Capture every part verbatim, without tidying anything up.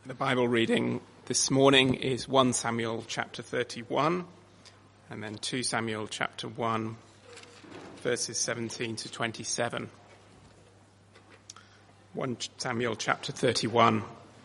The Bible reading this morning is First Samuel chapter thirty-one and then Second Samuel chapter one verses seventeen to twenty-seven. First Samuel chapter thirty-one.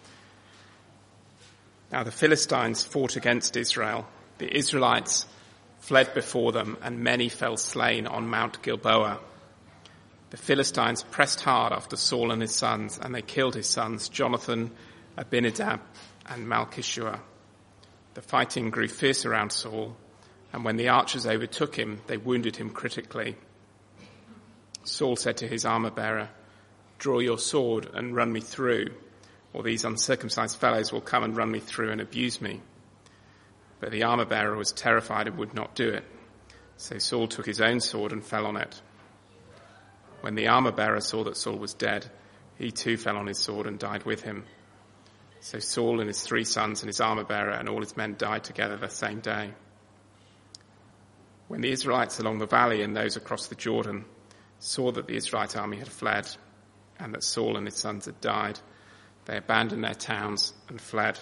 Now the Philistines fought against Israel. The Israelites fled before them, and many fell slain on Mount Gilboa. The Philistines pressed hard after Saul and his sons, and they killed his sons, Jonathan, Abinadab, and Malchishua. The fighting grew fierce around Saul, and when the archers overtook him, they wounded him critically. Saul said to his armor-bearer, "Draw your sword and run me through, or these uncircumcised fellows will come and run me through and abuse me." But the armor-bearer was terrified and would not do it. So Saul took his own sword and fell on it. When the armor-bearer saw that Saul was dead, he too fell on his sword and died with him. So Saul and his three sons and his armor-bearer and all his men died together the same day. When the Israelites along the valley and those across the Jordan saw that the Israelite army had fled and that Saul and his sons had died, they abandoned their towns and fled.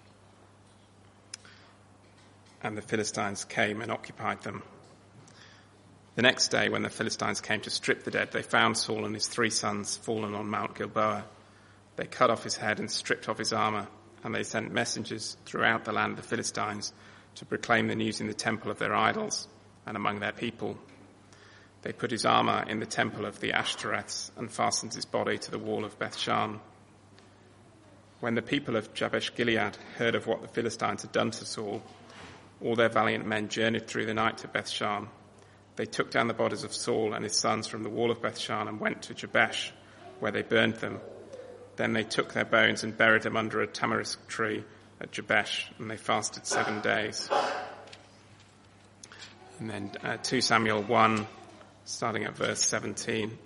And the Philistines came and occupied them. The next day, when the Philistines came to strip the dead, they found Saul and his three sons fallen on Mount Gilboa. They cut off his head and stripped off his armor, and they sent messengers throughout the land of the Philistines to proclaim the news in the temple of their idols and among their people. They put his armor in the temple of the Ashtoreths and fastened his body to the wall of Bethshan. When the people of Jabesh Gilead heard of what the Philistines had done to Saul, all their valiant men journeyed through the night to Bethshan. They took down the bodies of Saul and his sons from the wall of Bethshan and went to Jabesh, where they burned them. Then they took their bones and buried them under a tamarisk tree at Jabesh, and they fasted seven days. And then uh, Second Samuel one, starting at verse seventeen.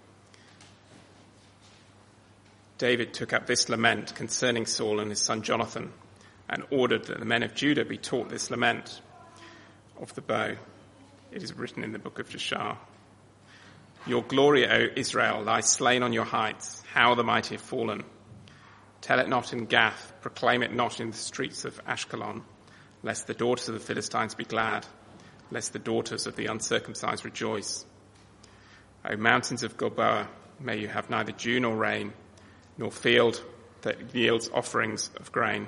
David took up this lament concerning Saul and his son Jonathan, and ordered that the men of Judah be taught this lament of the bow. It is written in the book of Jashar. "Your glory, O Israel, lies slain on your heights. How the mighty have fallen. Tell it not in Gath, proclaim it not in the streets of Ashkelon, lest the daughters of the Philistines be glad, lest the daughters of the uncircumcised rejoice. O mountains of Gilboa, may you have neither dew nor rain, nor field that yields offerings of grain.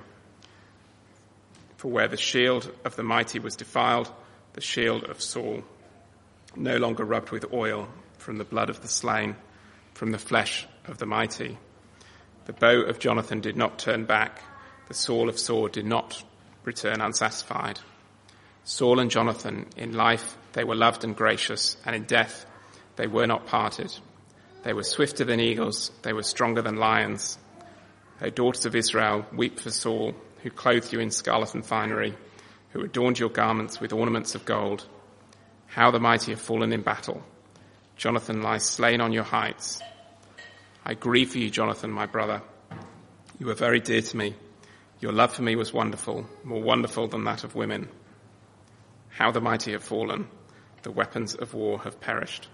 For where the shield of the mighty was defiled, the shield of Saul, no longer rubbed with oil, from the blood of the slain, from the flesh of the mighty. The bow of Jonathan did not turn back, the sword of Saul did not return unsatisfied. Saul and Jonathan, in life they were loved and gracious, and in death they were not parted. They were swifter than eagles, they were stronger than lions. O daughters of Israel, weep for Saul, who clothed you in scarlet and finery, who adorned your garments with ornaments of gold. How the mighty have fallen in battle. Jonathan lies slain on your heights. I grieve for you, Jonathan, my brother. You were very dear to me. Your love for me was wonderful, more wonderful than that of women. How the mighty have fallen. The weapons of war have perished."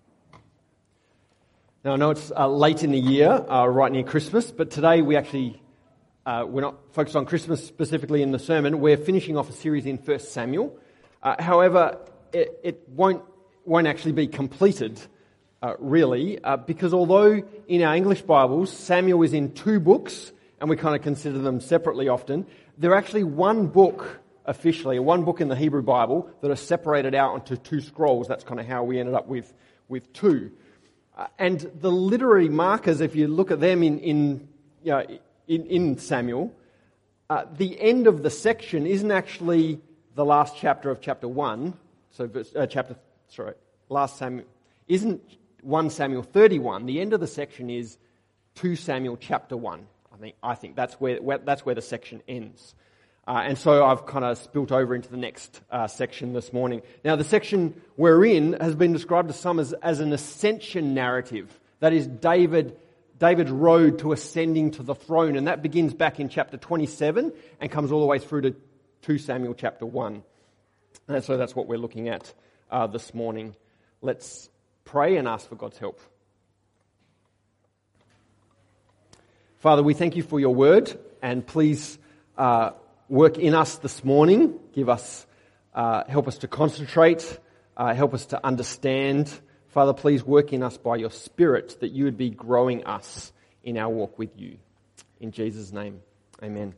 Now, I know it's uh, late in the year, uh, right near Christmas, but today we actually, uh, we're not focused on Christmas specifically in the sermon. We're finishing off a series in First Samuel. Uh, however, it, it won't won't actually be completed, uh, really, uh, because although in our English Bibles, Samuel is in two books, and we kind of consider them separately often, they're actually one book officially, one book in the Hebrew Bible that are separated out into two scrolls. That's kind of how we ended up with, with two. Uh, and the literary markers, if you look at them in, in, you know, in, in Samuel, uh, the end of the section isn't actually the last chapter of chapter one, so verse, uh, chapter Sorry, last Samuel isn't First Samuel thirty-one. The end of the section is Second Samuel chapter one. I think I think that's where, where that's where the section ends. Uh, and so I've kind of spilt over into the next uh, section this morning. Now, the section we're in has been described to some as, as an ascension narrative. That is David David's road to ascending to the throne, and that begins back in chapter twenty-seven and comes all the way through to Second Samuel chapter one. And so that's what we're looking at Uh, this morning. Let's pray and ask for God's help. Father, we thank you for your word, and please uh, work in us this morning. Give us, uh, help us to concentrate, uh, help us to understand. Father, please work in us by your Spirit, that you would be growing us in our walk with you. In Jesus' name, amen.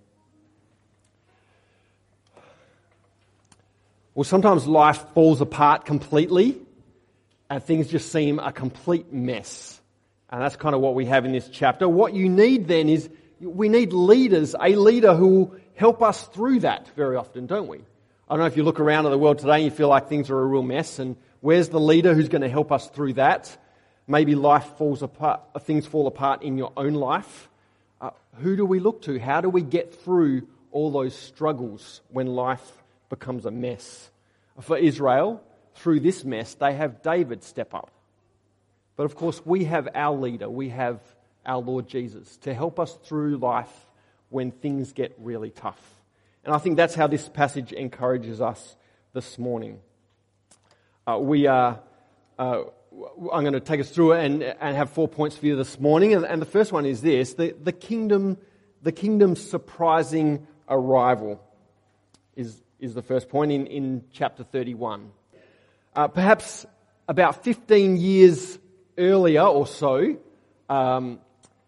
Well, sometimes life falls apart completely, and things just seem a complete mess. And that's kind of what we have in this chapter. What you need then is, we need leaders, a leader who will help us through that very often, don't we? I don't know if you look around at the world today and you feel like things are a real mess, and where's the leader who's going to help us through that? Maybe life falls apart, things fall apart in your own life. Uh, who do we look to? How do we get through all those struggles when life becomes a mess? For Israel, through this mess, they have David step up. But of course, we have our leader, we have our Lord Jesus to help us through life when things get really tough. And I think that's how this passage encourages us this morning. Uh, we are, uh, I'm going to take us through it and, and have four points for you this morning. And, and the first one is this, the, the kingdom, the kingdom's surprising arrival is, is the first point in, in chapter thirty-one. Uh, perhaps about fifteen years earlier or so, um,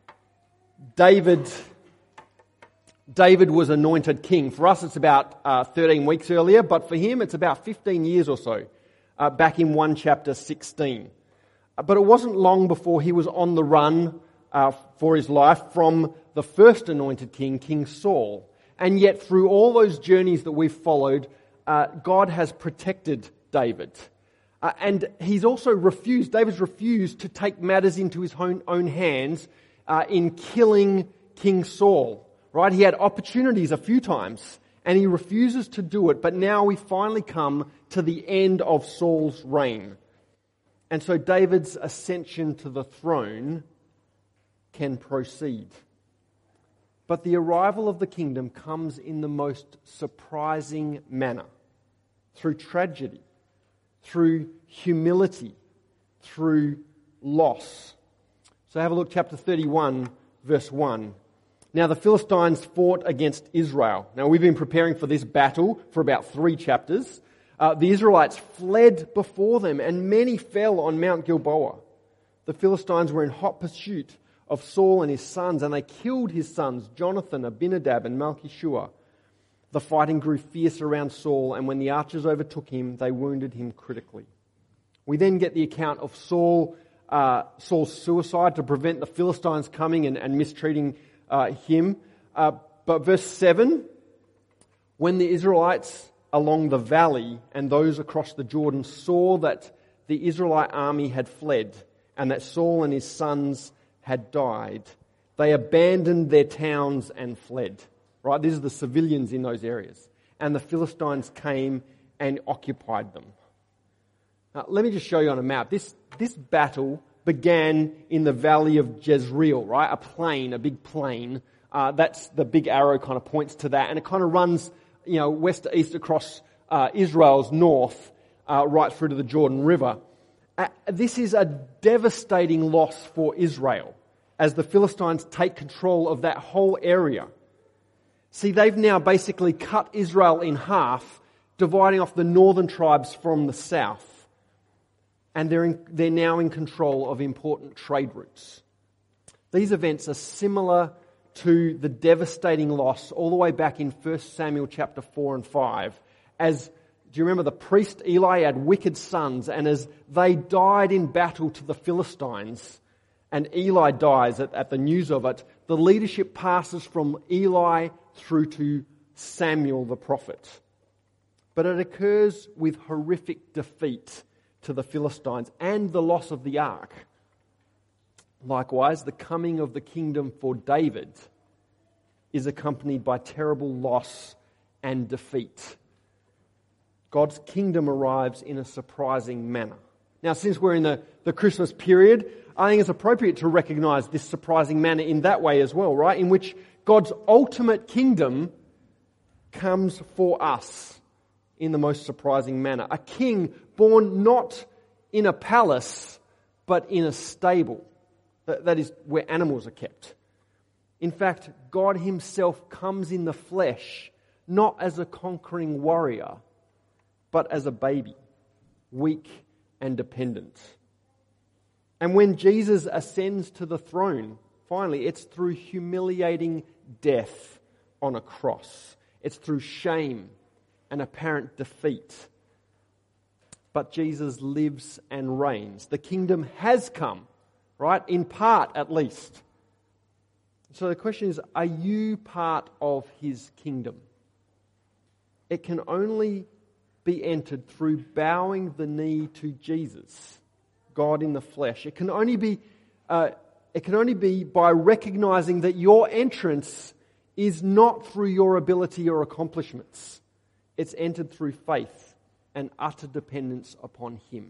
David David was anointed king. For us, it's about uh, thirteen weeks earlier, but for him, it's about fifteen years or so, uh, back in First chapter sixteen. Uh, but it wasn't long before he was on the run uh, for his life from the first anointed king, King Saul. And yet, through all those journeys that we've followed, uh, God has protected David. Uh, and he's also refused, David's refused to take matters into his own, own hands uh, in killing King Saul, right? He had opportunities a few times and he refuses to do it, but now we finally come to the end of Saul's reign. And so David's ascension to the throne can proceed. But the arrival of the kingdom comes in the most surprising manner, through tragedy, through humility, through loss. So have a look, chapter thirty-one, verse one. Now the Philistines fought against Israel. Now we've been preparing for this battle for about three chapters. Uh, the Israelites fled before them, and many fell on Mount Gilboa. The Philistines were in hot pursuit of Saul and his sons, and they killed his sons, Jonathan, Abinadab, and Malchishua. The fighting grew fierce around Saul, and when the archers overtook him, they wounded him critically. We then get the account of Saul, uh, Saul's suicide to prevent the Philistines coming and, and mistreating uh, him. Uh, but verse seven, when the Israelites along the valley and those across the Jordan saw that the Israelite army had fled and that Saul and his sons had died, they abandoned their towns and fled. Right, these are the civilians in those areas. And the Philistines came and occupied them. Now, let me just show you on a map. This, this battle began in the valley of Jezreel, right? A plain, a big plain. Uh, that's the big arrow kind of points to that. And it kind of runs, you know, west to east across uh, Israel's north, uh, right through to the Jordan River. Uh, this is a devastating loss for Israel as the Philistines take control of that whole area. See, they've now basically cut Israel in half, dividing off the northern tribes from the south. And they're, in, they're now in control of important trade routes. These events are similar to the devastating loss all the way back in First Samuel chapter four and five. As, do you remember the priest Eli had wicked sons, and as they died in battle to the Philistines, and Eli dies at, at the news of it, the leadership passes from Eli through to Samuel the prophet. But it occurs with horrific defeat to the Philistines and the loss of the ark. Likewise, the coming of the kingdom for David is accompanied by terrible loss and defeat. God's kingdom arrives in a surprising manner. Now, since we're in the, the Christmas period, I think it's appropriate to recognize this surprising manner in that way as well, right? In which God's ultimate kingdom comes for us in the most surprising manner. A king born not in a palace, but in a stable. That is where animals are kept. In fact, God himself comes in the flesh, not as a conquering warrior, but as a baby, weak and dependent. And when Jesus ascends to the throne, finally, it's through humiliating death on a cross. It's through shame and apparent defeat. But Jesus lives and reigns. The kingdom has come, right? In part, at least. So the question is, are you part of his kingdom? It can only be entered through bowing the knee to Jesus, God in the flesh. It can only be, uh, it can only be by recognizing that your entrance is not through your ability or accomplishments. It's entered through faith and utter dependence upon him.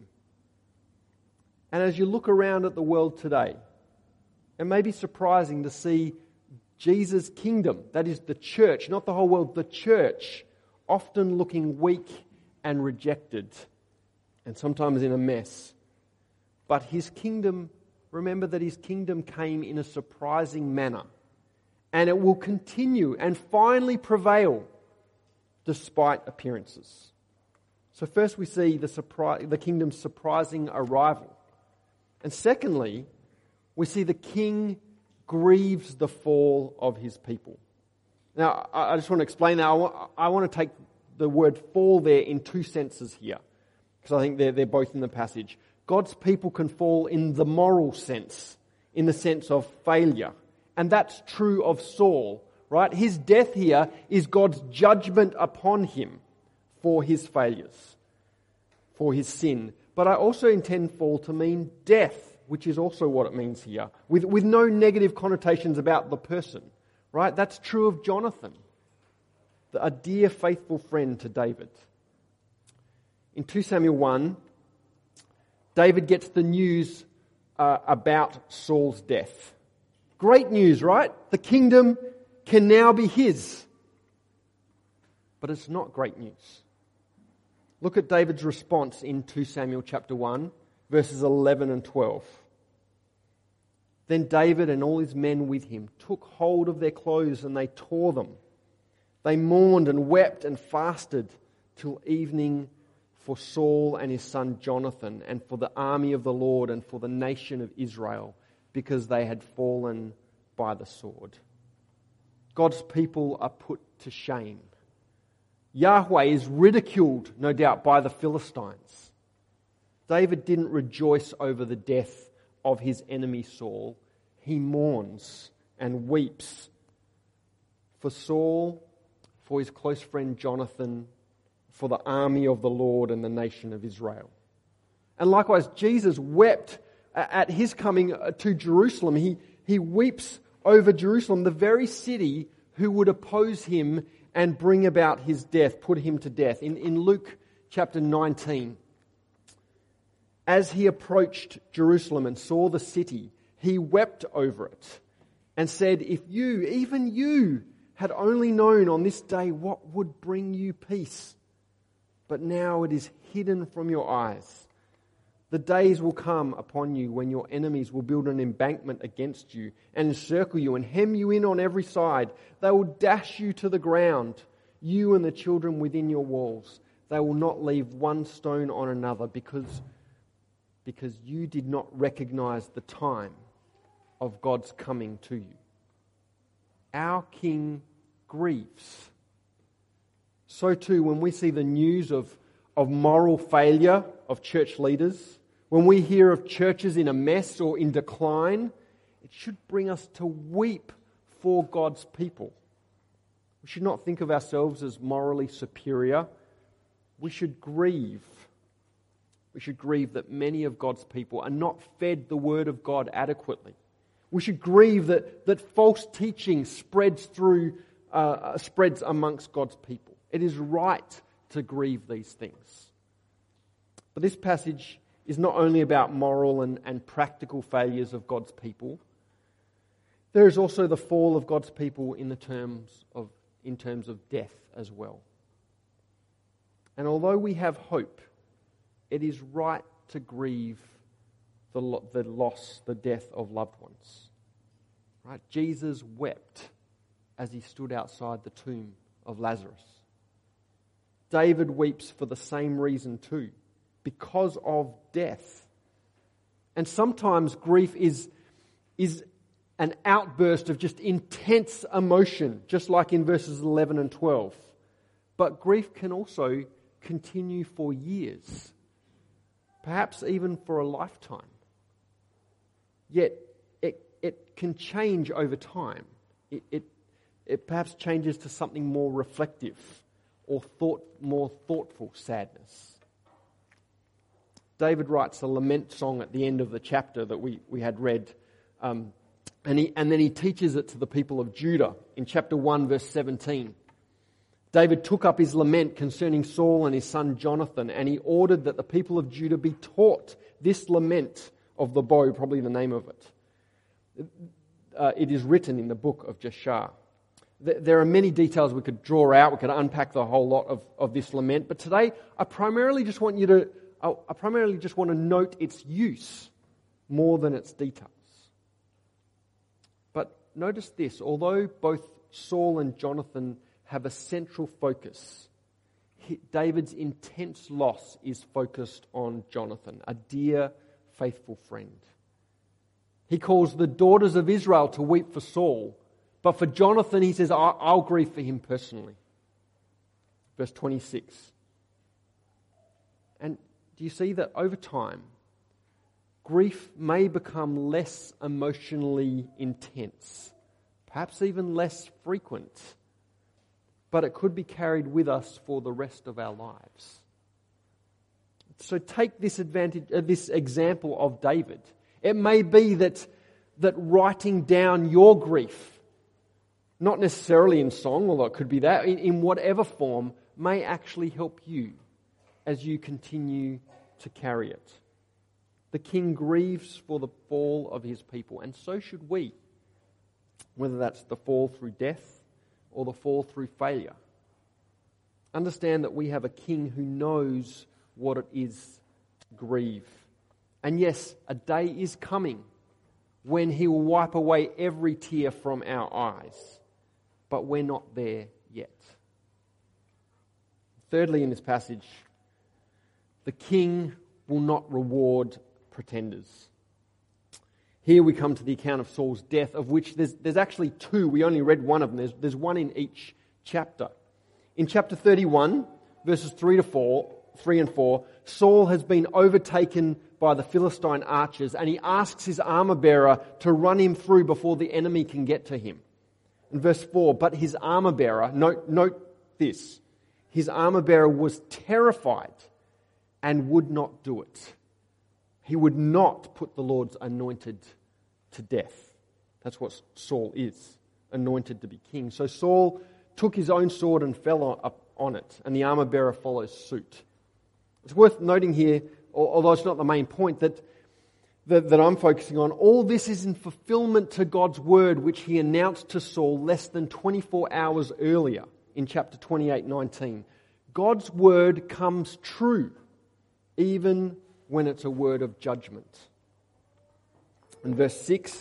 And as you look around at the world today, it may be surprising to see Jesus' kingdom, that is the church, not the whole world, the church, often looking weak and rejected, and sometimes in a mess. But his kingdom, remember that his kingdom came in a surprising manner, and it will continue and finally prevail despite appearances. So first we see the, surprise, the kingdom's surprising arrival. And secondly, we see the king grieves the fall of his people. Now, I just want to explain that. I want, I want to take the word fall there in two senses here, because I think they're, they're both in the passage. God's people can fall in the moral sense, in the sense of failure. And that's true of Saul, right? His death here is God's judgment upon him for his failures, for his sin. But I also intend fall to mean death, which is also what it means here, with, with no negative connotations about the person, right? That's true of Jonathan, a dear faithful friend to David. In Second Samuel one, David gets the news uh, about Saul's death. Great news, right? The kingdom can now be his. But it's not great news. Look at David's response in Second Samuel chapter one, verses eleven and twelve. Then David and all his men with him took hold of their clothes and they tore them. They mourned and wept and fasted till evening for Saul and his son Jonathan and for the army of the Lord and for the nation of Israel, because they had fallen by the sword. God's people are put to shame. Yahweh is ridiculed, no doubt, by the Philistines. David didn't rejoice over the death of his enemy Saul. He mourns and weeps for Saul, for his close friend Jonathan, for the army of the Lord and the nation of Israel. And likewise, Jesus wept at his coming to Jerusalem. He, he weeps over Jerusalem, the very city who would oppose him and bring about his death, put him to death. In, in Luke chapter nineteen, as he approached Jerusalem and saw the city, he wept over it and said, "If you, even you, had only known on this day what would bring you peace. But now it is hidden from your eyes. The days will come upon you when your enemies will build an embankment against you and encircle you and hem you in on every side. They will dash you to the ground, you and the children within your walls. They will not leave one stone on another because, because you did not recognize the time of God's coming to you." Our King grieves. So too, when we see the news of, of moral failure of church leaders, when we hear of churches in a mess or in decline, it should bring us to weep for God's people. We should not think of ourselves as morally superior. We should grieve. We should grieve that many of God's people are not fed the word of God adequately. We should grieve that, that false teaching spreads through, uh, spreads amongst God's people. It is right to grieve these things. But this passage is not only about moral and, and practical failures of God's people. There is also the fall of God's people in the terms of in terms of death as well. And although we have hope, it is right to grieve the, the loss, the death of loved ones. Right? Jesus wept as he stood outside the tomb of Lazarus. David weeps for the same reason too, because of death. And sometimes grief is, is an outburst of just intense emotion, just like in verses eleven and twelve. But grief can also continue for years, perhaps even for a lifetime. Yet it, it can change over time. It, it, it perhaps changes to something more reflective or thought, more thoughtful sadness. David writes a lament song at the end of the chapter that we, we had read, um, and, he, and then he teaches it to the people of Judah in chapter one, verse seventeen. David took up his lament concerning Saul and his son Jonathan, and he ordered that the people of Judah be taught this lament of the bow, probably the name of it. Uh, it is written in the book of Jashar. There are many details we could draw out, we could unpack the whole lot of, of this lament, but today I primarily just want you to, I primarily just want to note its use more than its details. But notice this, although both Saul and Jonathan have a central focus, David's intense loss is focused on Jonathan, a dear, faithful friend. He calls the daughters of Israel to weep for Saul, but for Jonathan, he says, I'll grieve for him personally. Verse twenty-six. And do you see that over time, grief may become less emotionally intense, perhaps even less frequent, but it could be carried with us for the rest of our lives. So take this advantage, uh, this example of David. It may be that, that writing down your grief, not necessarily in song, although it could be that, in, in whatever form, may actually help you as you continue to carry it. The king grieves for the fall of his people, and so should we, whether that's the fall through death or the fall through failure. Understand that we have a king who knows what it is to grieve. And yes, a day is coming when he will wipe away every tear from our eyes. But we're not there yet. Thirdly, in this passage, the king will not reward pretenders. Here we come to the account of Saul's death, of which there's, there's actually two. We only read one of them. There's, there's one in each chapter. In chapter thirty-one, verses three to four, three and four, Saul has been overtaken by the Philistine archers, and he asks his armor bearer to run him through before the enemy can get to him. In verse four, but his armor bearer, note, note this, his armor bearer was terrified and would not do it. He would not put the Lord's anointed to death. That's what Saul is, anointed to be king. So Saul took his own sword and fell on, up on it, and the armor bearer follows suit. It's worth noting here, although it's not the main point, that That, that I'm focusing on, all this is in fulfillment to God's word, which he announced to Saul less than twenty-four hours earlier in chapter twenty-eight nineteen. God's word comes true, even when it's a word of judgment. In verse six,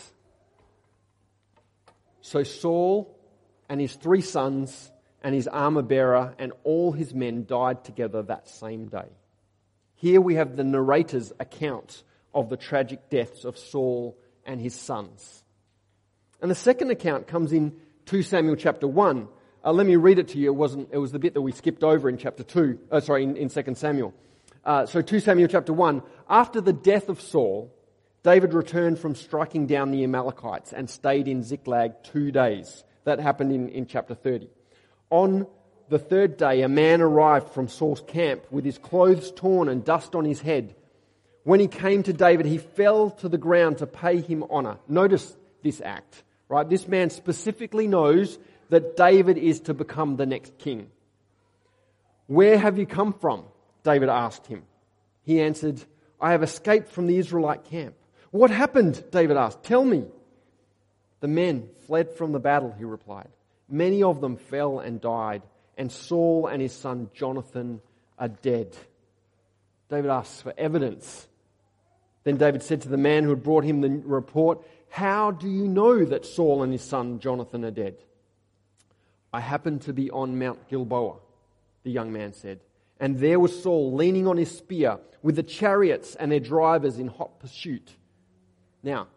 so Saul and his three sons and his armor bearer and all his men died together that same day. Here we have the narrator's account of the tragic deaths of Saul and his sons. And the second account comes in Second Samuel chapter one. Uh, let me read it to you. It wasn't. It was the bit that we skipped over in chapter two. Uh, sorry, in, in Second Samuel. Uh, so Second Samuel chapter one. After the death of Saul, David returned from striking down the Amalekites and stayed in Ziklag two days. That happened in, in chapter thirty. On the third day, a man arrived from Saul's camp with his clothes torn and dust on his head. When he came to David, he fell to the ground to pay him honor. Notice this act, right? This man specifically knows that David is to become the next king. Where have you come from? David asked him. He answered, I have escaped from the Israelite camp. What happened? David asked. Tell me. The men fled from the battle, he replied. Many of them fell and died, and Saul and his son Jonathan are dead. David asks for evidence. Then David said to the man who had brought him the report, "How do you know that Saul and his son Jonathan are dead?" "I happened to be on Mount Gilboa," the young man said, "and there was Saul leaning on his spear with the chariots and their drivers in hot pursuit." Now,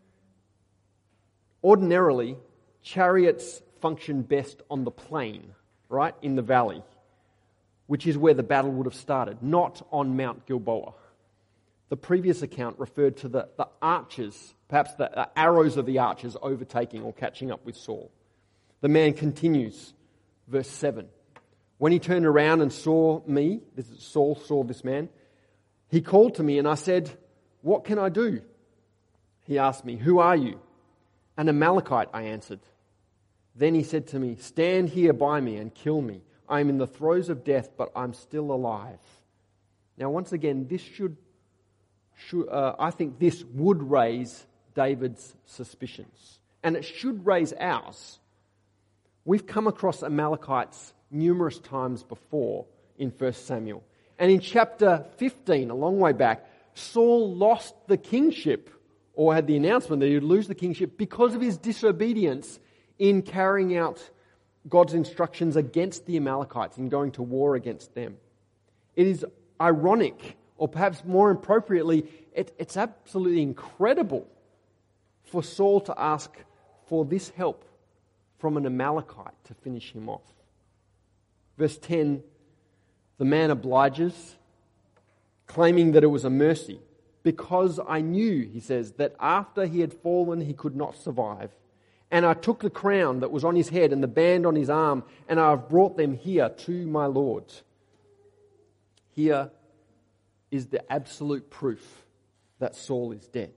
ordinarily, chariots function best on the plain, right, in the valley, which is where the battle would have started, not on Mount Gilboa. The previous account referred to the, the archers, perhaps the, the arrows of the archers overtaking or catching up with Saul. The man continues, verse seven. "When he turned around and saw me," this is Saul saw this man, "he called to me and I said, 'What can I do?' He asked me, 'Who are you?' 'An Amalekite,' I answered. Then he said to me, 'Stand here by me and kill me. I am in the throes of death, but I'm still alive.'" Now, once again, this should, should uh, I think this would raise David's suspicions. And it should raise ours. We've come across Amalekites numerous times before in First Samuel. And in chapter fifteen, a long way back, Saul lost the kingship, or had the announcement that he would lose the kingship because of his disobedience in carrying out God's instructions against the Amalekites, in going to war against them. It is ironic, or perhaps more appropriately, it, it's absolutely incredible for Saul to ask for this help from an Amalekite to finish him off. Verse ten, the man obliges, claiming that it was a mercy, "Because I knew," he says, "that after he had fallen he could not survive. And I took the crown that was on his head and the band on his arm, and I have brought them here to my Lord." Here is the absolute proof that Saul is dead.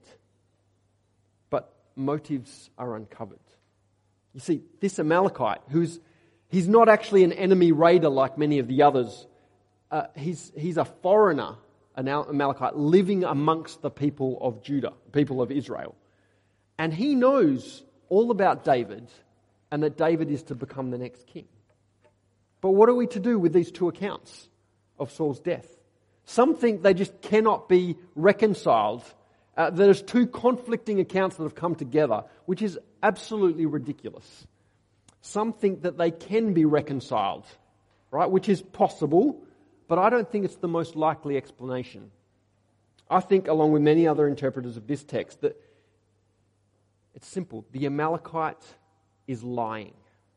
But motives are uncovered. You see, this Amalekite, who's he's not actually an enemy raider like many of the others. Uh, he's he's a foreigner, an Amalekite, living amongst the people of Judah, people of Israel. And he knows all about David, and that David is to become the next king. But what are we to do with these two accounts of Saul's death? Some think they just cannot be reconciled. Uh, there's two conflicting accounts that have come together, which is absolutely ridiculous. Some think that they can be reconciled, right, which is possible, but I don't think it's the most likely explanation. I think, along with many other interpreters of this text, that it's simple. The Amalekite is lying.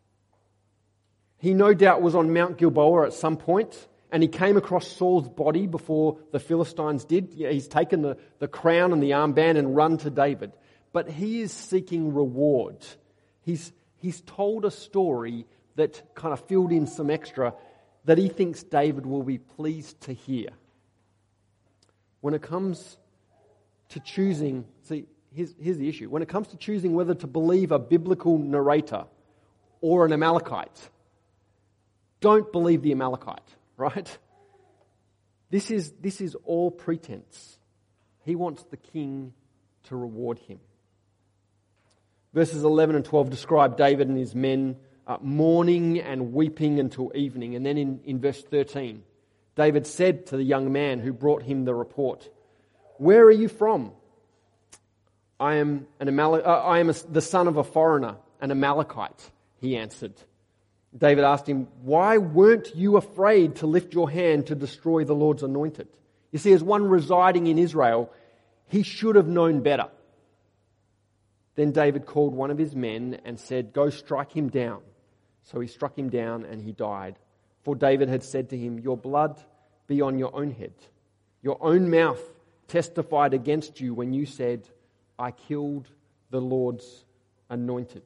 He no doubt was on Mount Gilboa at some point, and he came across Saul's body before the Philistines did. He's taken the, the crown and the armband and run to David. But he is seeking reward. He's, he's told a story that kind of filled in some extra that he thinks David will be pleased to hear. When it comes to choosing, see, here's, here's the issue. When it comes to choosing whether to believe a biblical narrator or an Amalekite, don't believe the Amalekite, right? This is, this is all pretense. He wants the king to reward him. Verses eleven and twelve describe David and his men uh, mourning and weeping until evening. And then in, in verse thirteen, David said to the young man who brought him the report, "Where are you from?" I am an Amalek- uh, I am a, the son of a foreigner, an Amalekite, he answered. David asked him, "Why weren't you afraid to lift your hand to destroy the Lord's anointed?" You see, as one residing in Israel, he should have known better. Then David called one of his men and said, "Go strike him down." So he struck him down and he died. For David had said to him, "Your blood be on your own head. Your own mouth testified against you when you said, 'I killed the Lord's anointed.'"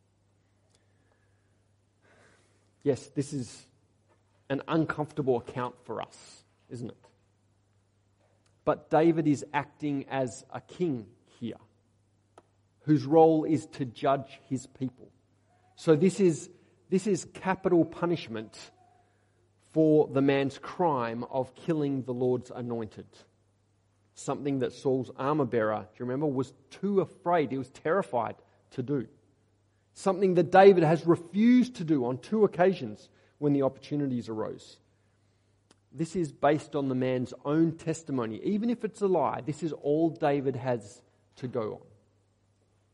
Yes, this is an uncomfortable account for us, isn't it? But David is acting as a king here, whose role is to judge his people. So this is, this is capital punishment for the man's crime of killing the Lord's anointed. Something that Saul's armor bearer, do you remember, was too afraid, he was terrified to do. Something that David has refused to do on two occasions when the opportunities arose. This is based on the man's own testimony. Even if it's a lie, this is all David has to go on.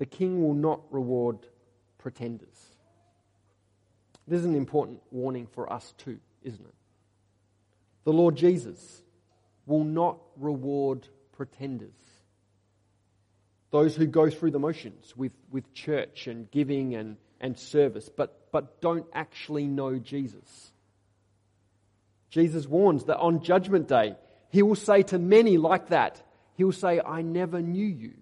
The king will not reward pretenders. This is an important warning for us too, isn't it? The Lord Jesus will not reward pretenders. Those who go through the motions with, with church and giving and, and service, but, but don't actually know Jesus. Jesus warns that on Judgment Day, he will say to many like that, he will say, I never knew you.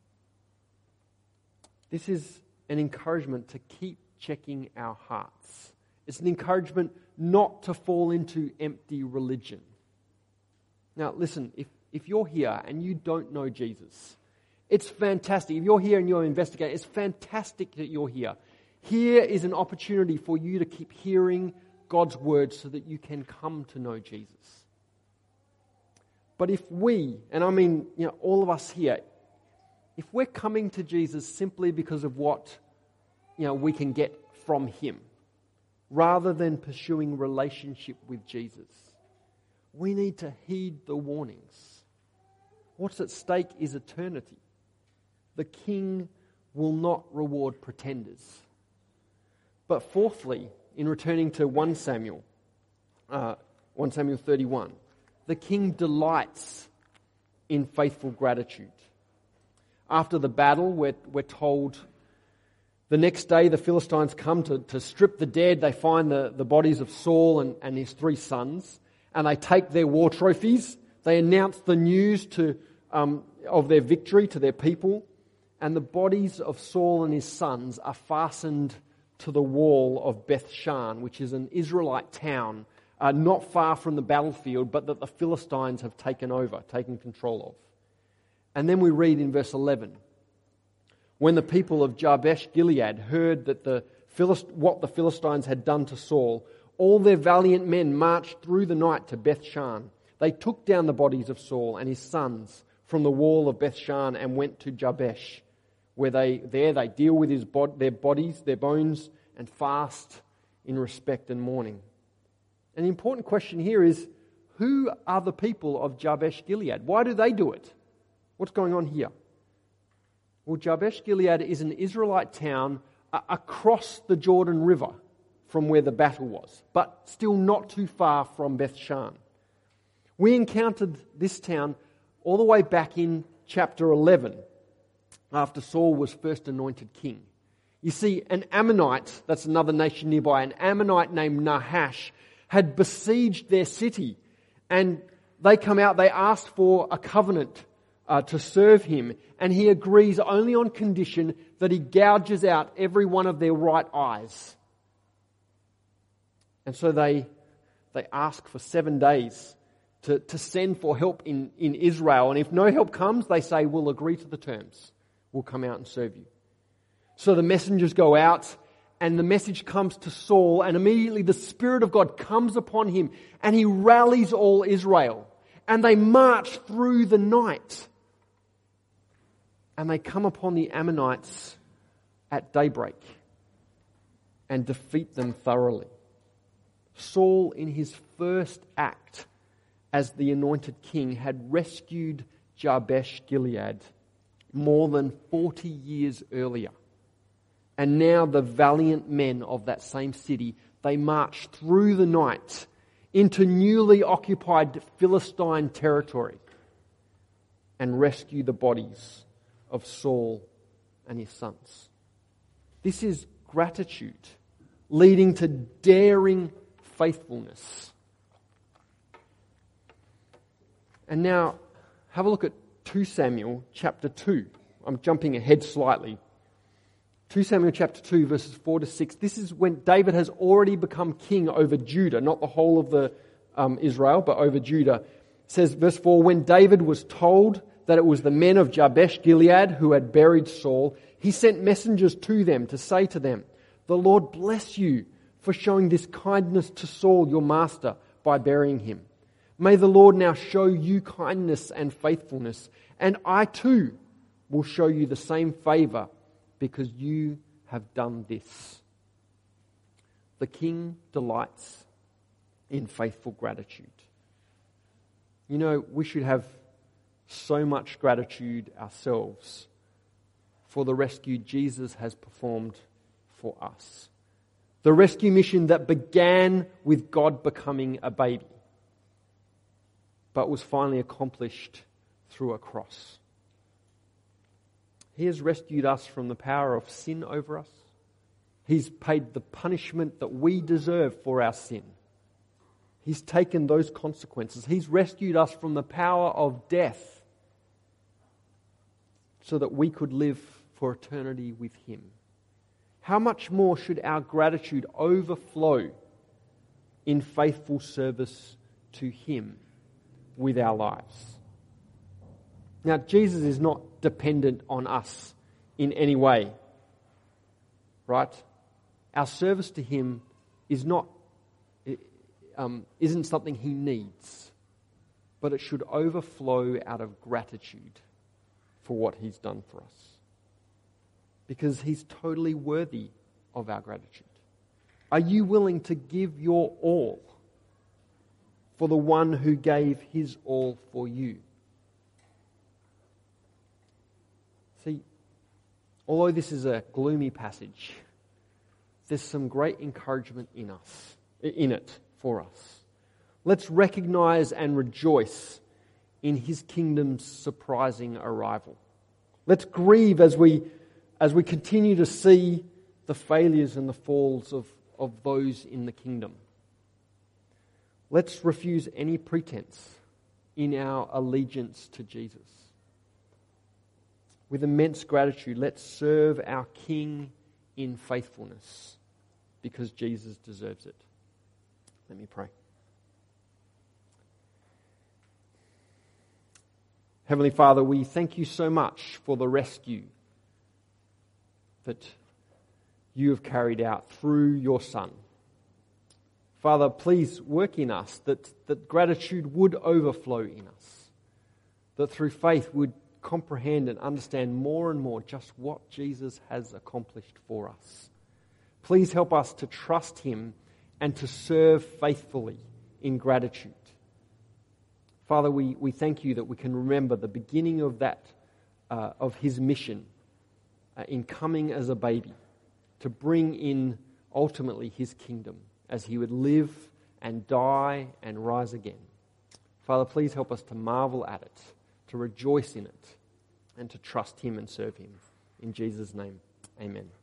This is an encouragement to keep checking our hearts. It's an encouragement not to fall into empty religion. Now listen, if, if you're here and you don't know Jesus, it's fantastic. If you're here and you're investigating, it's fantastic that you're here. Here is an opportunity for you to keep hearing God's word so that you can come to know Jesus. But if we, and I mean, you know, all of us here, if we're coming to Jesus simply because of what, you know, we can get from him, rather than pursuing relationship with Jesus, we need to heed the warnings. What's at stake is eternity. The king will not reward pretenders. But fourthly, in returning to First Samuel, uh, First Samuel thirty-one, the king delights in faithful gratitude. After the battle, we're, we're told the next day the Philistines come to, to strip the dead. They find the, the bodies of Saul and, and his three sons, and they take their war trophies. They announce the news to um, of their victory to their people, and the bodies of Saul and his sons are fastened to the wall of Beth-shan, which is an Israelite town uh, not far from the battlefield, but that the Philistines have taken over, taken control of. And then we read in verse eleven, when the people of Jabesh Gilead heard that the Philist- what the Philistines had done to Saul, all their valiant men marched through the night to Beth-shan. They took down the bodies of Saul and his sons from the wall of Beth-shan and went to Jabesh, where they there they deal with his bod- their bodies, their bones, and fast in respect and mourning. And the important question here is, who are the people of Jabesh Gilead? Why do they do it? What's going on here? Well, Jabesh Gilead is an Israelite town uh, across the Jordan River from where the battle was, but still not too far from Beth-shan. We encountered this town all the way back in chapter eleven, after Saul was first anointed king. You see, an Ammonite, that's another nation nearby, an Ammonite named Nahash, had besieged their city, and they come out, they asked for a covenant uh, to serve him, and he agrees only on condition that he gouges out every one of their right eyes. And so they they ask for seven days to, to send for help in, in Israel, and if no help comes, they say, we'll agree to the terms. We'll come out and serve you. So the messengers go out, and the message comes to Saul, and immediately the Spirit of God comes upon him, and he rallies all Israel. And they march through the night. And they come upon the Ammonites at daybreak and defeat them thoroughly. Saul, in his first act as the anointed king, had rescued Jabesh Gilead more than forty years earlier. And now the valiant men of that same city, they march through the night into newly occupied Philistine territory and rescue the bodies of Saul and his sons. This is gratitude leading to daring faithfulness. And now have a look at Second Samuel chapter two. I'm jumping ahead slightly. Second Samuel chapter two, verses four to six. This is when David has already become king over Judah, not the whole of the um, Israel, but over Judah. It says, verse four, when David was told that it was the men of Jabesh Gilead who had buried Saul, he sent messengers to them to say to them, the Lord bless you for showing this kindness to Saul, your master, by burying him. May the Lord now show you kindness and faithfulness, and I too will show you the same favor because you have done this. The king delights in faithful gratitude. You know, we should have so much gratitude ourselves for the rescue Jesus has performed for us. The rescue mission that began with God becoming a baby, but was finally accomplished through a cross. He has rescued us from the power of sin over us. He's paid the punishment that we deserve for our sin. He's taken those consequences. He's rescued us from the power of death so that we could live for eternity with Him. How much more should our gratitude overflow in faithful service to Him with our lives? Now, Jesus is not dependent on us in any way, right? Our service to Him is not, um, isn't something He needs, but it should overflow out of gratitude for what He's done for us. Because He's totally worthy of our gratitude. Are you willing to give your all for the one who gave His all for you? See, although this is a gloomy passage, there's some great encouragement in us, in it for us. Let's recognize and rejoice in His kingdom's surprising arrival. Let's grieve as we as we continue to see the failures and the falls of, of those in the kingdom. Let's refuse any pretense in our allegiance to Jesus. With immense gratitude, let's serve our King in faithfulness because Jesus deserves it. Let me pray. Heavenly Father, we thank You so much for the rescue that You have carried out through Your Son. Father, please work in us that, that gratitude would overflow in us, that through faith we'd comprehend and understand more and more just what Jesus has accomplished for us. Please help us to trust Him and to serve faithfully in gratitude. Father, we, we thank You that we can remember the beginning of that, uh, of His mission uh, in coming as a baby to bring in ultimately His kingdom as He would live and die and rise again. Father, please help us to marvel at it, to rejoice in it, and to trust Him and serve Him. In Jesus' name, amen.